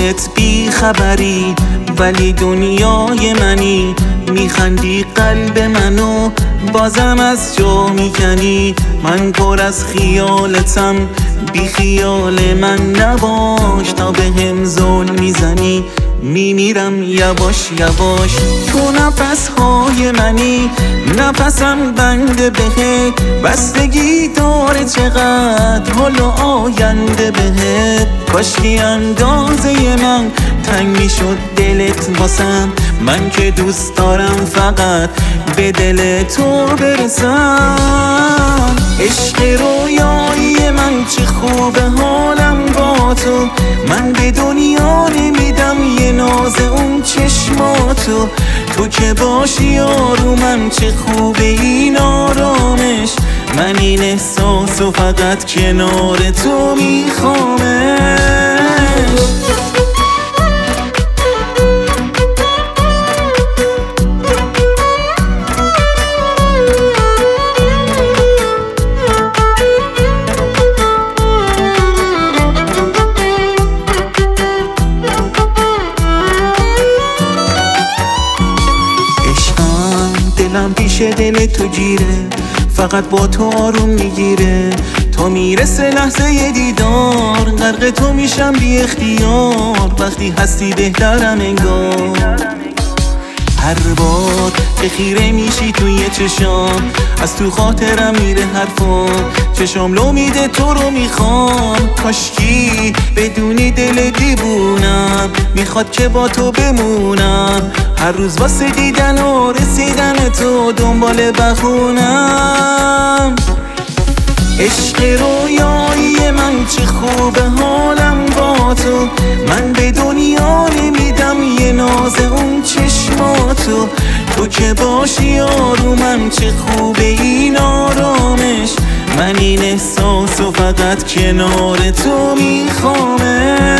خودت بی خبری ولی دنیای منی، میخندی قلب منو بازم از جا میکنی. من پر از خیالتم بی خیال من نباش، تا بهم ظلم میزنی میمیرم یواش یواش. تو نفس های منی نفسم بنده بهت، بستگی داره چقدر حال آینده بهت. کاشکی اندازه من تنگ میشد دلت واسم، من که دوست دارم فقط به دل تو برسم. عشق رویایی من چه خوبه حالم با تو، من به دنیا نمیدم یه ناز اون چشماتو. تو که باشی آرومم چه خوبه این آرامش، من این احساسو فقط کنار تو میخوامش. دلم پیش دل تو گیره، فقط با تو آروم میگیره. تو میرسه لحظه دیدار، غرق تو میشم بی اختیار. وقتی هستی بهترم انگار، هر بار که خیره میشی توی چشام، از تو خاطرم میره حرفام. چشام لو میده تو رو میخوام، کاشکی بدونی دل دیوونم میخواد که با تو بمونم. هر روز واسه دیدن و رسیدن تو دنبال بخونم. عشق رویایی من چه خوبه حالم با تو، من به دنیا نمیدم یه ناز اون چشماتو. تو که باشی آرومم چه خوبه این آرامش، من این احساسو فقط کنار تو میخوامه.